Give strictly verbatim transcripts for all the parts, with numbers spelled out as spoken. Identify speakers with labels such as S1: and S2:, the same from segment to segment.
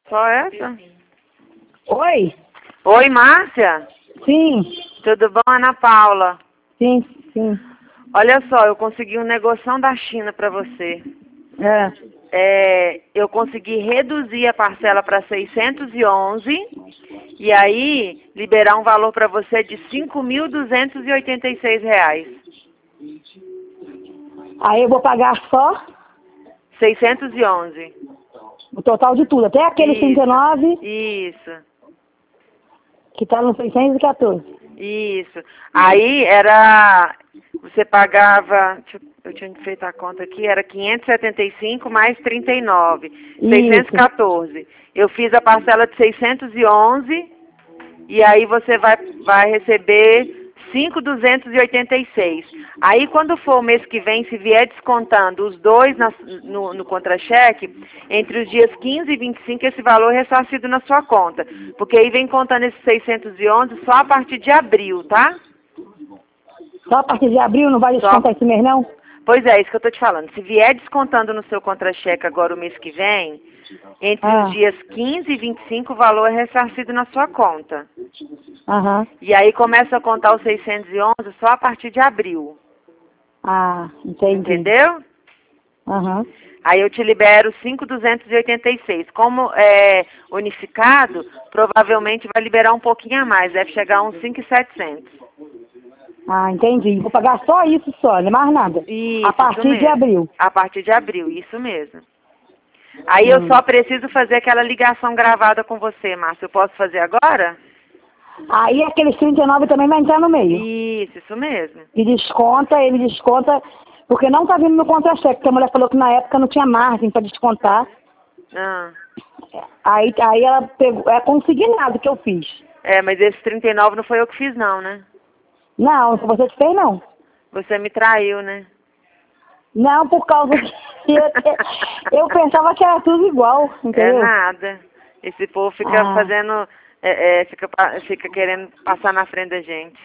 S1: Só essa?
S2: Oi?
S1: Oi, Márcia.
S2: Sim,
S1: Tudo bom, Ana Paula?
S2: sim, sim.
S1: Olha só, eu consegui um negoção da China para você.
S2: É.
S1: É, eu consegui reduzir a parcela para seiscentos e onze e aí liberar um valor para você de cinco mil duzentos e oitenta e seis reais.
S2: Aí eu vou pagar só
S1: seiscentos e onze.
S2: o total de tudo, até aquele
S1: Isso.
S2: trinta e nove
S1: Isso.
S2: que tá no seiscentos e quatorze.
S1: Isso. Aí era, você pagava, deixa eu, eu tinha feito a conta aqui, era quinhentos e setenta e cinco mais trinta e nove, seiscentos e quatorze. Eu fiz a parcela de seiscentos e onze e aí você vai, vai receber cinco mil duzentos e oitenta e seis. Aí quando for o mês que vem, se vier descontando os dois na, no, no contra-cheque, entre os dias quinze e vinte e cinco esse valor é ressarcido na sua conta. Porque aí vem contando esses seiscentos e onze só a partir de abril, tá?
S2: Só a partir de abril não vai descontar
S1: Só.
S2: esse mês, não?
S1: Pois é, isso que eu tô te falando. Se vier descontando no seu contra-cheque agora o mês que vem, entre
S2: Ah.
S1: os dias quinze e vinte e cinco o valor é ressarcido na sua conta.
S2: Aham.
S1: E aí começa a contar os seiscentos e onze só a partir de abril.
S2: Ah, entendi.
S1: Entendeu?
S2: Aham.
S1: Aí eu te libero cinco mil duzentos e oitenta e seis. Como é unificado, provavelmente vai liberar um pouquinho a mais. Deve chegar a uns cinco mil e setecentos.
S2: Ah, entendi. Vou pagar só isso só, não é mais nada.
S1: Isso,
S2: A partir
S1: isso
S2: de
S1: mesmo.
S2: abril.
S1: A partir de abril, isso mesmo. Aí eu
S2: Hum.
S1: só preciso fazer aquela ligação gravada com você, Márcia. Eu posso fazer agora?
S2: Aí aqueles trinta e nove também vai entrar no meio.
S1: Isso, isso mesmo.
S2: E desconta, ele desconta, porque não tá vindo no contra-cheque, porque a mulher falou que na época não tinha margem para descontar.
S1: Ah.
S2: Aí, aí ela pegou, é consignado que eu fiz.
S1: É, mas esse trinta e nove não foi eu que fiz não, né?
S2: Não, você que fez não.
S1: Você me traiu, né?
S2: Não, por causa que eu, eu pensava que era tudo igual, entendeu?
S1: É nada. Esse povo fica
S2: Ah.
S1: fazendo, é, é, fica, pa- fica querendo passar na frente da gente.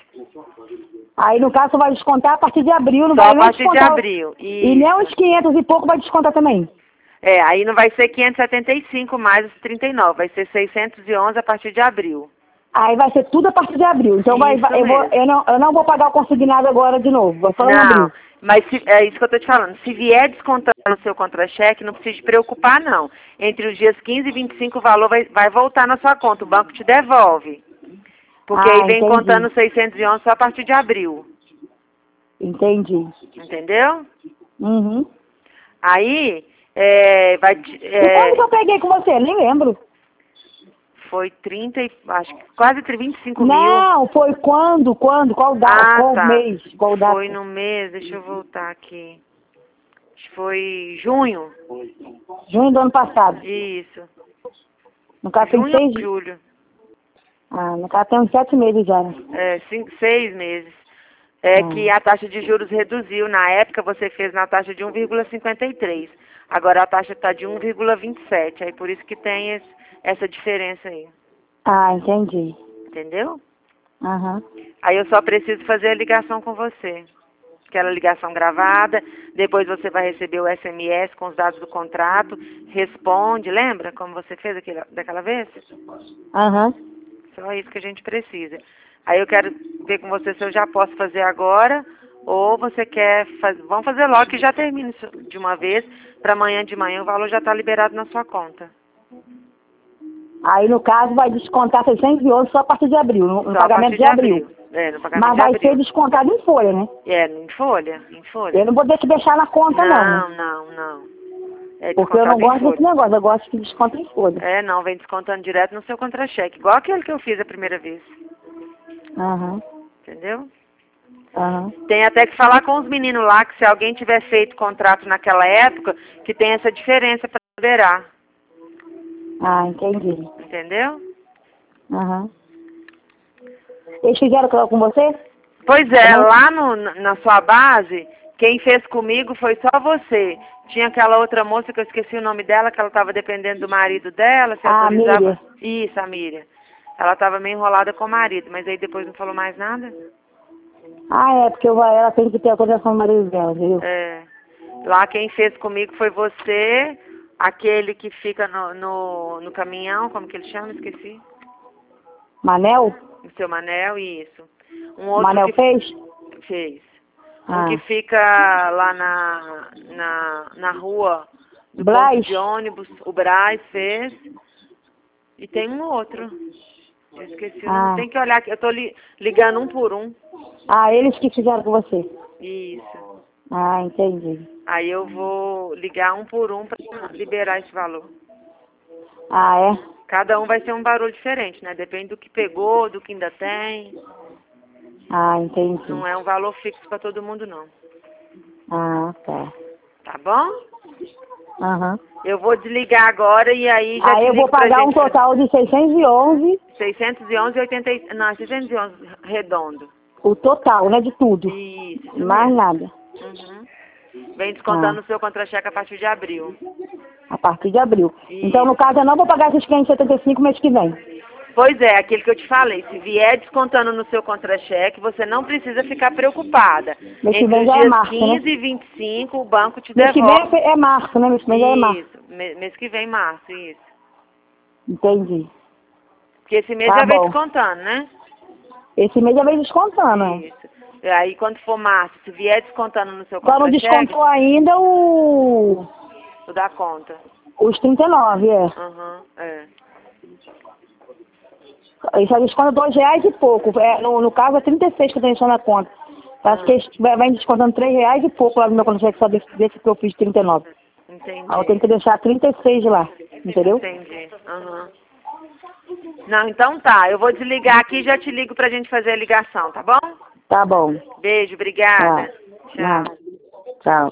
S2: Aí no caso vai descontar a partir de abril, não
S1: Só
S2: vai
S1: a
S2: nem
S1: partir de
S2: descontar.
S1: abril.
S2: E nem uns
S1: Isso.
S2: quinhentos e pouco vai descontar também.
S1: É, aí não vai ser quinhentos e setenta e cinco mais os trinta e nove, vai ser seiscentos e onze a partir de abril.
S2: Aí vai ser tudo a partir de abril. Então vai,
S1: Isso
S2: vai- eu, vou,
S1: mesmo.
S2: eu, não, eu não vou pagar o consignado agora de novo, vai só em
S1: Não,
S2: abril.
S1: mas se- é isso que eu estou te falando. Se vier descontando no seu contra-cheque, não precisa te preocupar, não. Entre os dias quinze e vinte e cinco, o valor vai, vai voltar na sua conta. O banco te devolve. Porque
S2: Ah,
S1: aí vem
S2: entendi.
S1: contando seiscentos e onze só a partir de abril.
S2: Entendi.
S1: Entendeu?
S2: Uhum.
S1: Aí, é, vai... te-
S2: E quando que
S1: É,
S2: eu peguei com você? Nem lembro.
S1: foi trinta e... Acho que quase vinte e cinco mil.
S2: Não, foi quando, quando, qual data,
S1: Ah,
S2: qual
S1: tá.
S2: mês, qual data?
S1: Foi no mês, deixa eu voltar aqui. Acho que foi junho.
S2: Junho do ano passado.
S1: Isso.
S2: No caso tem
S1: Junho
S2: seis,
S1: ou julho?
S2: ah, no caso tem uns sete meses já, né?
S1: É, cinco, seis meses. É
S2: Ah.
S1: que a taxa de juros reduziu. Na época você fez na taxa de um vírgula cinquenta e três. Agora a taxa está de um vírgula vinte e sete. Aí por isso que tem esse, essa diferença aí.
S2: Ah, entendi.
S1: Entendeu?
S2: Aham.
S1: Aí eu só preciso fazer a ligação com você. Aquela ligação gravada. Depois você vai receber o S M S com os dados do contrato. Responde. Lembra como você fez aquele, daquela vez?
S2: Aham.
S1: Só isso que a gente precisa. Aí eu quero ver com você se eu já posso fazer agora ou você quer fazer. Vamos fazer logo que já termina isso de uma vez. Para amanhã de manhã o valor já está liberado na sua conta.
S2: Aí no caso vai descontar seiscentos e onze só a partir de abril, no, no
S1: Só a
S2: pagamento
S1: partir
S2: de abril.
S1: É, no pagamento
S2: Mas
S1: de
S2: vai
S1: abril.
S2: ser descontado em folha, né?
S1: É, em folha, em folha.
S2: Eu não vou ter que deixar na conta não,
S1: Não,
S2: né?
S1: não, não. É
S2: Porque eu não
S1: descontado em
S2: gosto desse
S1: folha.
S2: negócio, eu gosto que desconta em folha.
S1: É, não, vem descontando direto no seu contra-cheque. Igual aquele que eu fiz a primeira vez.
S2: Aham.
S1: Entendeu?
S2: Aham.
S1: Tem até que falar com os meninos lá que se alguém tiver feito contrato naquela época, que tem essa diferença para liberar.
S2: Ah, entendi.
S1: Entendeu?
S2: Aham. Eles fizeram com você?
S1: Pois é,
S2: Não?
S1: lá no, na sua base, quem fez comigo foi só você. Tinha aquela outra moça que eu esqueci o nome dela, que ela estava dependendo do marido dela, se
S2: Ah,
S1: autorizava.
S2: Miriam.
S1: Isso, a Miriam. Ela estava meio enrolada com o marido, mas aí depois não falou mais nada.
S2: Ah, é, porque eu, ela tem que ter autorização do marido dela, viu?
S1: É. Lá quem fez comigo foi você, Aquele que fica no, no, no caminhão, como que ele chama? Esqueci.
S2: Manel?
S1: O seu Manel, isso. Um outro
S2: Manel
S1: que
S2: fez?
S1: fez.
S2: Ah.
S1: Um que fica lá na, na, na rua do
S2: Brás?
S1: ponto de ônibus, o Brás fez. E tem um outro. Eu esqueci, eu
S2: Ah.
S1: não tem que olhar aqui. Eu tô li, ligando um por um.
S2: Ah, eles que fizeram com você.
S1: Isso.
S2: Ah, entendi.
S1: Aí eu vou ligar um por um para liberar esse valor.
S2: Ah, é?
S1: Cada um vai ser um barulho diferente, né? Depende do que pegou, do que ainda tem.
S2: Ah, entendi.
S1: Não é um valor fixo para todo mundo, não.
S2: Ah, tá.
S1: Tá bom?
S2: Aham.
S1: Eu vou desligar agora e aí já
S2: Aí
S1: te
S2: eu vou
S1: ligo pra
S2: pagar um
S1: gente...
S2: total de seiscentos e onze.
S1: seiscentos e onze e oitenta... Não, seiscentos e onze redondo.
S2: O total, né, de tudo.
S1: Isso, isso
S2: Mais
S1: mesmo.
S2: nada.
S1: Uhum. Vem descontando
S2: Ah,
S1: o seu contra-cheque a partir de abril.
S2: a partir de abril.
S1: Isso.
S2: Então, no caso, eu não vou pagar esses quinhentos e setenta e cinco mês que vem.
S1: Pois é, aquilo que eu te falei. Se vier descontando no seu contra-cheque, você não precisa ficar preocupada.
S2: Mês que
S1: Entre
S2: vem
S1: os
S2: já é
S1: dias
S2: março,
S1: quinze
S2: né?
S1: e vinte e cinco, o banco te
S2: Mês que
S1: devolve.
S2: vem é é março, né? Mês que vem já é março.
S1: Isso, me- mês que vem, março, isso.
S2: Entendi.
S1: Porque esse mês
S2: Tá
S1: já vem
S2: bom.
S1: descontando, né?
S2: Esse mês já vem descontando, né?
S1: Isso. E aí, quando for março, se vier descontando no seu
S2: Só não
S1: contra-cheque,
S2: descontou ainda o...
S1: tu dá conta.
S2: os trinta e nove, é.
S1: Aham, é.
S2: Ele só desconta dois reais e pouco. É, no, no caso, é trinta e seis que eu tenho só na conta. Acho que eles vai vai descontando três reais e pouco lá no meu contra-cheque, só desse, desse que eu fiz trinta e nove.
S1: Entendi.
S2: Aí eu tenho que deixar trinta e seis lá, entendeu?
S1: Entendi. Aham. Não, então tá. Eu vou desligar aqui e já te ligo pra gente fazer a ligação, tá bom?
S2: Tá bom.
S1: Beijo, obrigada.
S2: Tá.
S1: Tchau.
S2: Tchau.